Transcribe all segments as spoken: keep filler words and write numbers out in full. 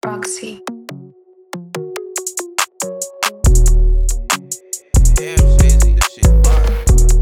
Roxy. Damn, Shazzy, this shit fire.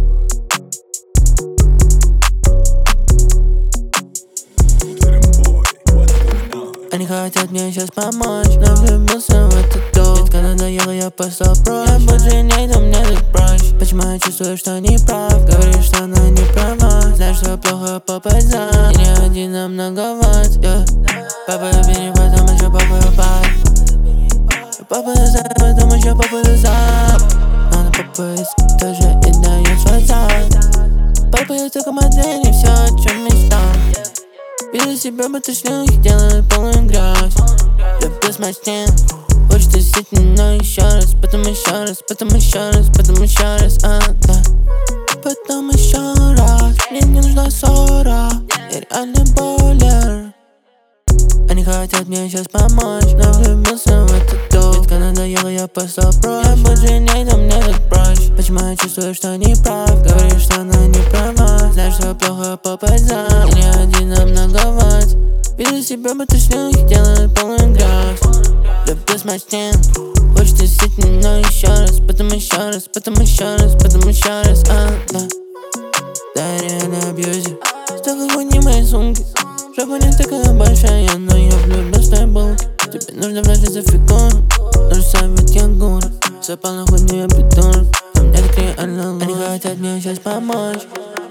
Они хотят мне сейчас помочь, но влюбился в этот дом. Детка надоела, я постал прочь. Я больше не иду, мне так проще. Почему я чувствую, что не прав? Говоришь, что она не права. Знаешь, что плохо попасть за. И не один, а многоват, yeah. Папа бери, потом еще папа пап. Папа за, потом еще папа за. Надо папа тоже и дает свой зад. Папа, я только модель, и все, о чем мечтал. Вижу себя, будто шлюхи делают полную грязь. Люблю смачнее, хочет действительно еще раз. Потом еще раз, потом еще раз, потом еще раз, а, да. Потом еще раз, мне не нужна ссора. Я реально болер. Они хотят мне сейчас помочь, но влюбился в этот дом. Детка надоела, я постал прочь. Я больше не иду, мне так проще. Почему я чувствую, что не прав? Говоришь, что она не права. Знаешь, что плохо попасть за. И не один, а многоват. Вижу себя, будто шлюхи делают полную грязь. Люблю смачнее, хочет действительно еще раз. Потом еще раз, потом еще раз, потом еще раз, а, да. Да, реально абьюзер. Столько хуйни в моей сумке. Жопа не такая большая, но я влюблен в твои булки. Тебе нужно влезть за фигуру, нужен совет Ягура. Запал на хуйню, я придурок, а мне так реально лучше. Они хотят мне сейчас помочь.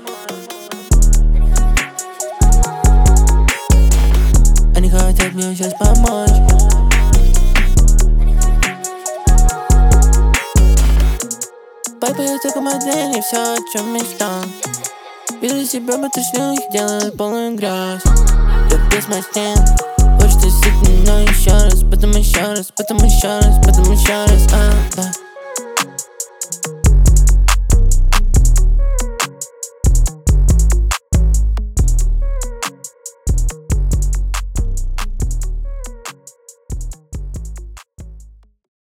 Они хотят мне сейчас помочь. Папа, я только модель, и все, о чем мечтал. Вижу себя, будто шлюхи делают полную грязь. Люблю смачнее, хочет действительно еще раз. Потом еще раз, потом еще раз, потом еще раз, а, да.